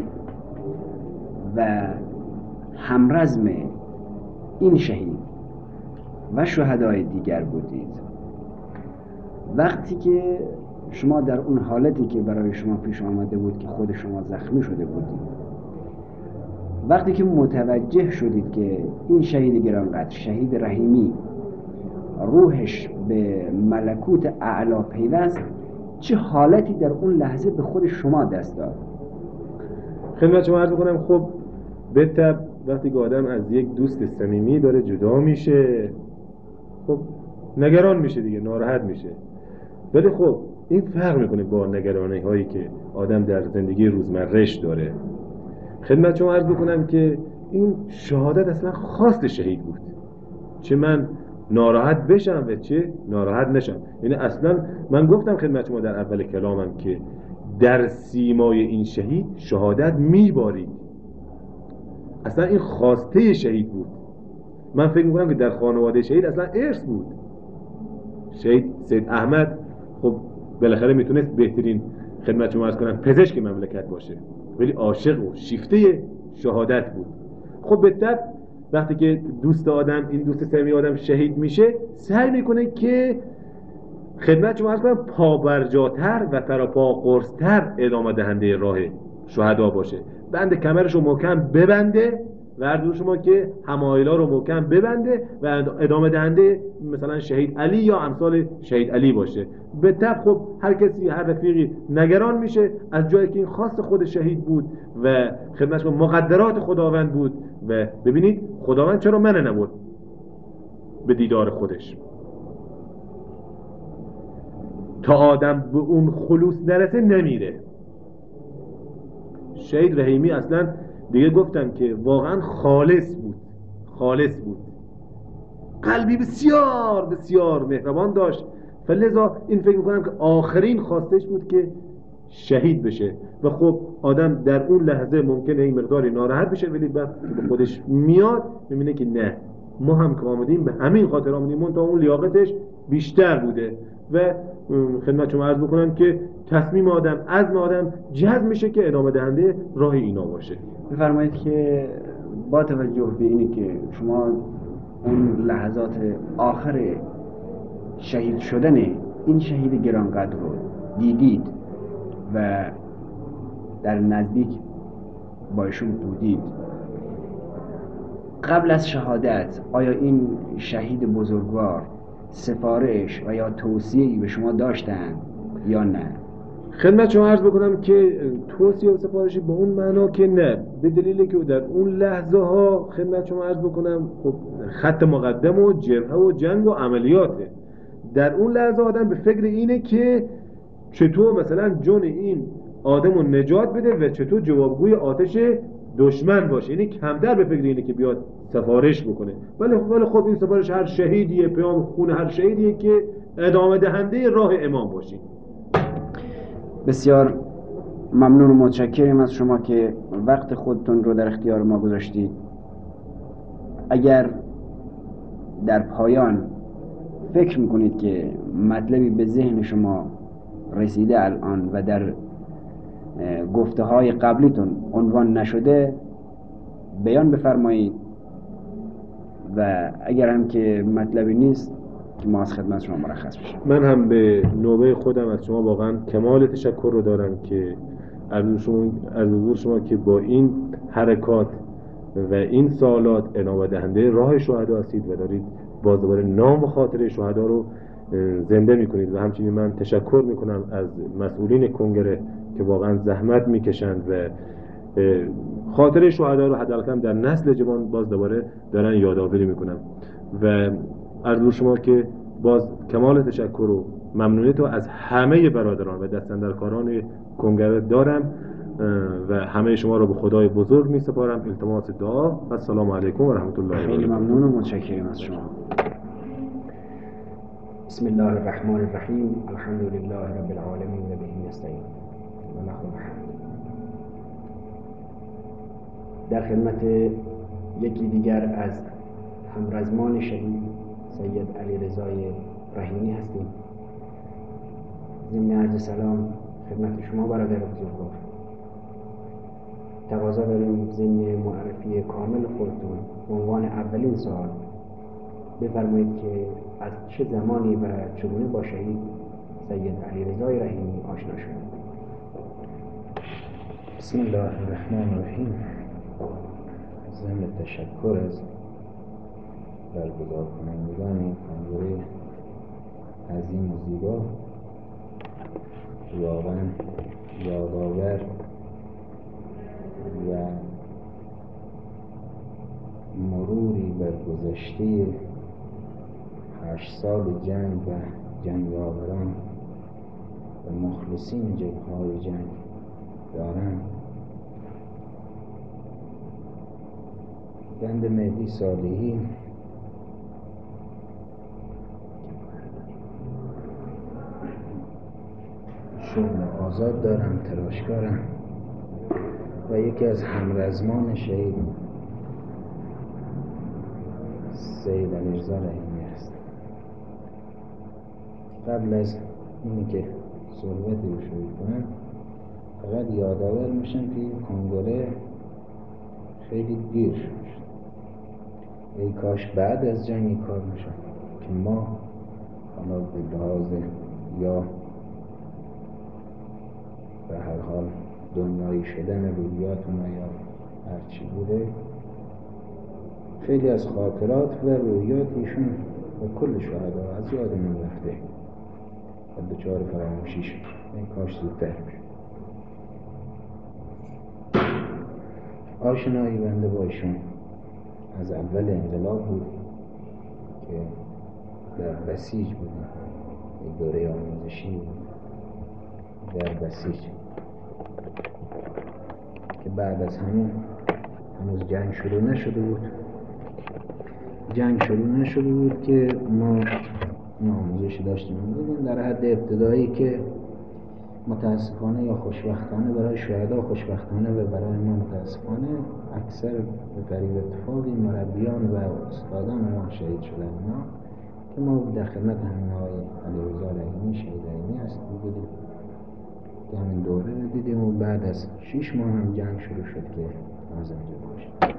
و همرزم این شهید و شهدای دیگر بودید، وقتی که شما در اون حالتی که برای شما پیش آمده بود که خود شما زخمی شده بودید، وقتی که متوجه شدید که این شهید گرانقدر، شهید رحیمی، روحش به ملکوت اعلا پیوست، چه حالتی در اون لحظه به خود شما دست داد؟ خدمت شما عرض بکنم خب به طب وقتی که آدم از یک دوست صمیمی داره جدا میشه خب نگران میشه دیگه، ناراحت میشه. ولی خب این فرق میکنه با نگرانی هایی که آدم در زندگی روزمرهش داره. خدمت شما عرض بکنم که این شهادت اصلا خواست شهید بود، چه من ناراحت بشم و چه ناراحت نشم. یعنی اصلا من گفتم خدمت شما در اول کلامم که در سیمای این شهید شهادت میبارید، اصلا این خواسته شهید بود. من فکر میکنم که در خانواده شهید اصلا ارث بود. شهید سید احمد خب بالاخره میتونست بهترین خدمت شما عرض کنم پزشک مملکت باشه، ولی عاشق و شیفته شهادت بود. خب به طب وقتی که دوست آدم، این دوست صمیمی آدم شهید میشه، سعی میکنه که خدمت شما عرض کنم پابرجاتر و تراپا قرصتر ادامه دهنده راه شهدا باشه. بند کمرش رو محکم ببنده و عرض شما که همایلا رو محکم ببنده و ادامه دهنده مثلا شهید علی یا امثال شهید علی باشه. به طب خب هر کسی، هر رفیقی نگران میشه از جایی که این خواست خود شهید بود و خدمت شما مقدرات خداوند بود. و ببینید خداوند چرا من نبرد به دیدار خودش؟ تا آدم به اون خلوص نرسه نمیره. شهید رحیمی اصلا دیگه گفتم که واقعا خالص بود، خالص بود، قلبی بسیار بسیار مهربان داشت. فلذا این فکر میکنم که آخرین خواستش بود که شهید بشه. و خب آدم در اون لحظه ممکنه این مقداری ناراحت بشه، ولی بعد که به خودش میاد میبینه که نه، ما هم که آمدیم به همین خاطر آمدیم، من تا اون لیاقتش بیشتر بوده. و خدمت شما عرض بکنم که تصمیم آدم، عزم آدم جذب میشه که ادامه دهنده راه اینا باشه. بفرمایید که با توجه به اینی که شما اون لحظات آخر شهید شدن این شهید گرانقدر رو دیدید و در نزدیک با ایشون بودید، قبل از شهادت آیا این شهید بزرگوار سفارش و یا توصیه‌ای به شما داشتن یا نه؟ خدمت شما عرض بکنم که توصیه و سفارشی به اون معنا که نه، به دلیلی که در اون لحظه ها خدمت شما عرض بکنم خب خط مقدم و جبهه و جنگ و عملیاته. در اون لحظه آدم به فکر اینه که چطور مثلا جون این آدم رو نجات بده و چطور جوابگوی آتش دشمن باشه، یعنی کمتر به فکر اینه که بیاد سفارش بکنه. ولی ولی خب این سفارش هر شهیدیه، پیام خون هر شهیدیه که ادامه دهنده راه امام باشی. بسیار ممنون و متشکرم از شما که وقت خودتون رو در اختیار ما گذاشتید. اگر در پایان فکر میکنید که مطلبی به ذهن شما رسیده الان و در گفته های قبلیتون عنوان نشده بیان بفرمایید، و اگر هم که مطلبی نیست که ما از خدمت شما مرخص بشیم. من هم به نوبه خودم از شما واقعا کمال تشکر رو دارم که از شما, از حضور شما که با این حرکات و این سوالات ادامه دهنده راه شهدا هستید و دارید باز دوباره نام و خاطره شهدا رو زنده میکنید. و همچنین من تشکر میکنم از مسئولین کنگره که واقعا زحمت میکشند و خاطره شهدا رو حداقل در نسل جوان باز دوباره دارن یادآوری میکنن. و از حضور شما که باز کمال تشکر و ممنونیت رو از همه برادران و دستاندرکاران کنگره دارم و همه شما رو به خدای بزرگ می سپارم. التماس دعا و السلام علیکم و رحمت الله و برکاته. خیلی ممنون و متشکرم از شما. بسم الله الرحمن الرحیم. الحمد لله رب العالمین و به نستعین و له الحمد. در خدمت یکی دیگر از همرزمان شهید سید علیرضای رحیمی هستیم. ضمن عرض سلام خدمت شما برادر بزرگوار، تقاضا داریم ضمن معرفی کامل خودتون به عنوان اولین سوال بفرمایید که از چه زمانی و چگونه با شهید سید علیرضای رحیمی آشنا شدید؟ بسم الله الرحمن الرحیم. ضمن تشکر از برگزار کنندگان این کنگره عظیم و زیبا، واقعا یادآور و مروری بر گذشته هشت سال جنگ و جنگاوران و مخلصین جبهه‌های جنگ دارند. بند مهدی صالحی شغل آزاد دارم، تراشکارم و یکی از همرزمان شهید سید علیرضا رحیمی است. قبل از اینی که صحبتی رو شروع کنم فقط یادآور میشم که این کنگره خیلی دیر شد. ای کاش بعد از جنگ کار میشد که ما حالا به لحاظ یا به هر حال دنیایی شدن رویاتون یا هرچی بوده، خیلی از خاطرات و رویات ایشون و کل شهدا از یادمون رفته و دچار فراموشی شد. این کاش زودتر میشد. آشنایی بنده با ایشون از اول انقلاب بود که در بسیج بودیم، یک دوره آموزشی بود در بسیج که بعد از همون هنوز جنگ شروع نشده بود جنگ شروع نشده بود که ما آموزشی داشتیم بودیم در حد ابتدایی که متاسفانه یا خوشبختانه برای شهدا خوشبختانه و برای ما متاسفانه اکثر به قریب اتفاقی مربیان و استادان ما شهید شدن اینا که ما در خدمت همین آقای علیرضا رحیمی شهید رحیمی هستیم بودیم که همین دوره رو دیدیم و بعد از شیش ماه هم جنگ شروع شد که از اینجا باشیم.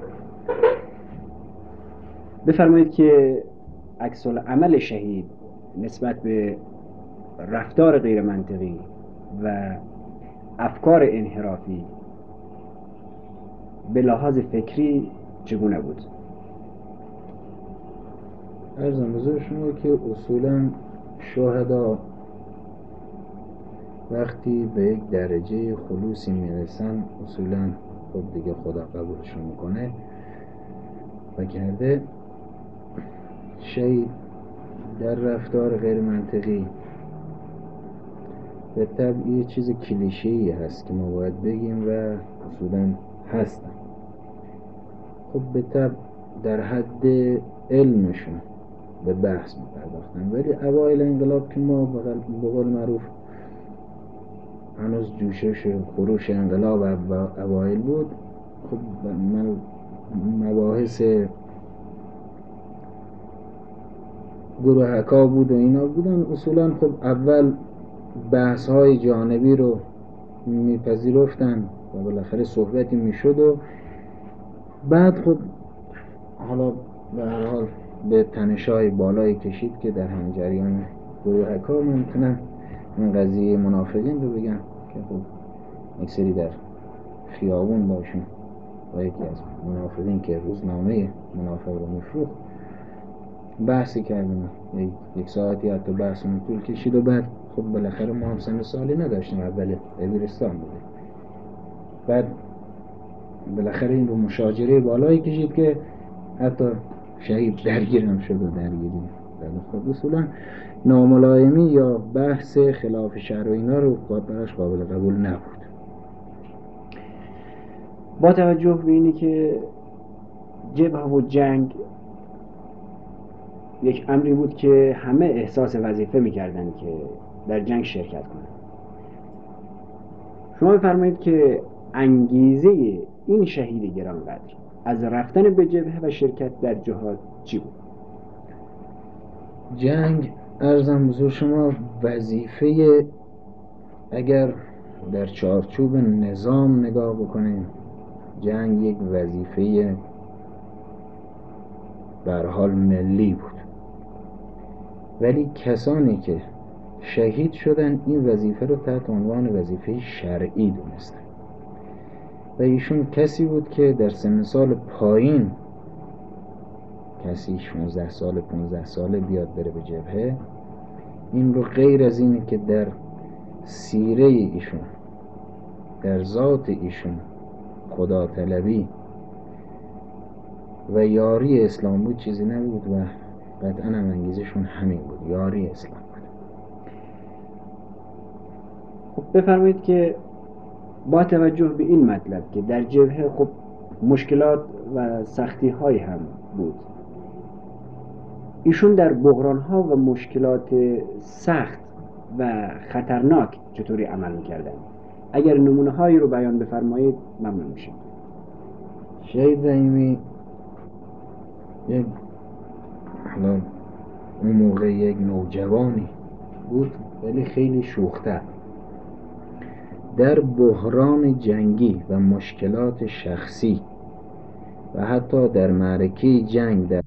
بفرمایید که عکس العمل شهید نسبت به رفتار غیر منطقی و افکار انحرافی به لحاظ فکری چگونه بود؟ عرضم بزرگ شما که اصولا شهدا وقتی به یک درجه خلوصی میرسن اصولا خود دیگه خدا قبولشون میکنه و کرده. شهید در رفتار غیر منطقی به طبع یه چیز کلیشه‌ای هست که ما باید بگیم و اصولا هستن. خب به طب در حد علمشون به بحث می‌پرداختن، ولی اوایل انقلاب که ما به قول معروف هنوز جوشش خروش انقلاب اوایل بود، خب من مباحث گروهکا بود و اینا بودن. اصولا خب اول بحث های جانبی رو میپذیرفتن و بالاخره صحبتی میشد و بعد خب حالا به هر حال به تنش‌های بالایی کشید که در همین جریان گروهکا من میتونم این قضیه منافقین رو بگم که خب یک سری در خیابون باشون و یکی از منافقین که روزنامه منافق رو میفروخت بحثی کردیم، یک ساعتی حتی بحثمون طول کشید و بعد خب بالاخره ما هم سن سالی نداشتیم، اول دبیرستان بوده، بعد بالاخره این رو مشاجره بالایی کشید که حتی شهید درگیرم شد و درگیری خب اصولا ناملایمی یا بحث خلاف شرع و اینا رو براش قابل قبول نبود. با توجه به اینی که جبهه و جنگ یک امری بود که همه احساس وظیفه میکردن که در جنگ شرکت کنند، شما بفرمایید که انگیزه این شهید گرانقدر از رفتن به جبهه و شرکت در جهاد چی بود؟ جنگ عرضم بزرگ شما وظیفه، اگر در چارچوب نظام نگاه بکنیم، جنگ یک وظیفه به هر حال ملی بود، ولی کسانی که شهید شدن این وظیفه رو تحت عنوان وظیفه شرعی دونستن و ایشون کسی بود که در سن سال پایین، کسی شانزده سال پانزده ساله بیاد بره به جبهه، این رو غیر از اینه که در سیره ایشون، در ذات ایشون خدا طلبی و یاری اسلام بود چیزی نبود و قطعا هم انگیزشون همین بود، یاری اسلام بود. خب بفرمایید که با توجه به این مطلب که در جبهه خب مشکلات و سختی های هم بود، ایشون در بحران ها و مشکلات سخت و خطرناک چطوری عمل میکردن؟ اگر نمونه هایی رو بیان بفرمایید ممنون میشم. شهید رحیمی یک حالا اون موقع یک نوجوانی بود ولی خیلی شوخ‌تر، در بحران جنگی و مشکلات شخصی و حتی در معرکه جنگ در